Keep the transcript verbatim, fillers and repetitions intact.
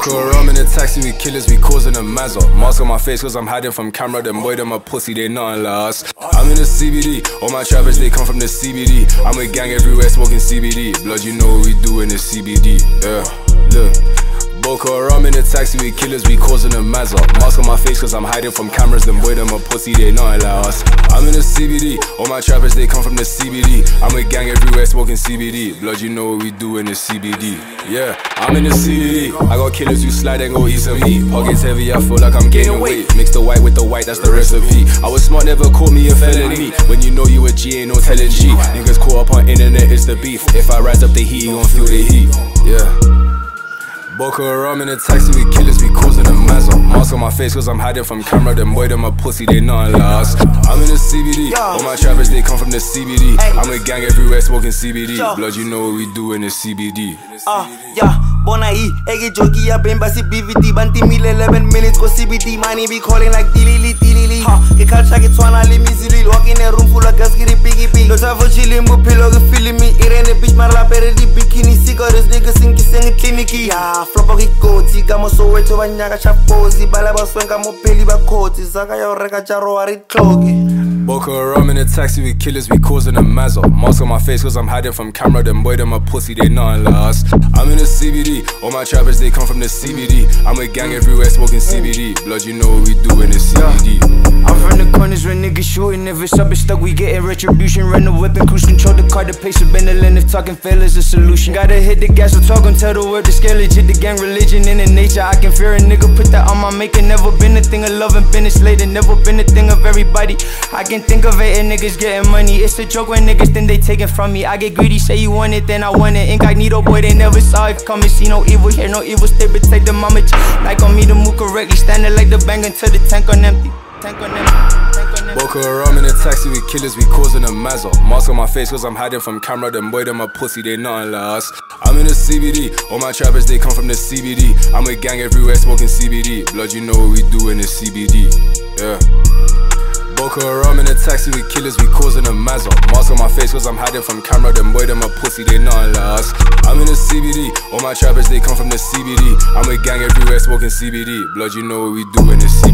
Boko Haram in the taxi, we killers, we causing a mazza. Mask on my face cause I'm hiding from camera, them boy, them a pussy, they nothing like us. I'm in the C B D, all my trappers, they come from the C B D. I'm a gang everywhere smoking C B D. Blood, you know what we do in the C B D, yeah, look. Boko Haram in the taxi, we killers, we causing a mazza. Mask on my face cause I'm hiding from cameras, them boy, them a pussy, they nothing like us. I'm in the C B D, all my trappers, they come from the C B D. I'm a gang everywhere smoking C B D. Blood, you know what we do in the C B D, yeah. I'm in the C B D, I got killers who slide and go eat some meat. Pockets heavy, I feel like I'm gaining weight. Mix the white with the white, that's the recipe. I was smart, never caught me a felony. When you know you a G, ain't no telling G. Niggas caught up on internet, it's the beef. If I rise up the heat, you gon' feel the heat, yeah. Boko Haram in the taxi, we killers, we causing a mazza. Mask on my face cause I'm hiding from camera, them boy, them a pussy, they nothing like us. I'm in the C B D, all my trappers, they come from the C B D. I'm a gang everywhere smoking C B D. Blood, you know what we do in the C B D. Ah, yeah, bona e, ege jogi ya bemba si B V D. Banti mil eleven minutes ko C B D. Money be calling like tilili tilili. Ha, ke culture ke twana le mizili. Walk in a room full of gas, get it piggy pig. No time for chilling, but pillow ke feeling me. It ain't a bitch, my rap at the bikini. Cigarettes, niggas sing sing clinicky. Yeah, flop ke koti, kamo so weto banyaka chapozi. Bala ba swenka mo peli ba koti. Zaka ya reka jaro ari clogi. Boko Haram in the taxi, we killers, we causing a mazza. Mask on my face cause I'm hiding from camera, them boy, them a pussy, they nothing like us. I'm in the C B D, all my trappers, they come from the C B D. I'm a gang everywhere smoking C B D. Blood, you know what we do in the C B D. I'm from the corners where niggas shooting. If it's up and stuck, we getting retribution. Run the whip and cruise control the car, the pace of Benelin. If talking fail is a solution, gotta hit the gas, so talk and tell the word, the scale legit. The gang religion in the nature, I can fear a nigga. Put that on my making. Never been a thing of love and finish later. Never been a thing of everybody. I can think of it and niggas getting money. It's a joke when niggas think they taking from me. I get greedy, say you want it, then I want it. Incognito boy, they never saw it coming. See no evil here, no evil stay, but take the mama. Like on me to move correctly, standing like the bang until the tank on empty. Tank on empty. Boko Haram in the taxi, we killers, we causing a mazza. Mask on my face cause I'm hiding from camera, them boy, them a pussy, they nothing like us. I'm in the C B D, all my trappers, they come from the C B D. I'm a gang everywhere smoking C B D. Blood, you know what we do in the C B D, yeah. Boko Haram in the taxi, we killers, we causing a mazza. Mask on my face cause I'm hiding from camera, them boy, them a pussy, they nothing like us. I'm in the C B D, all my trappers, they come from the C B D. I'm a gang everywhere smoking C B D. Blood, you know what we do in the C B D.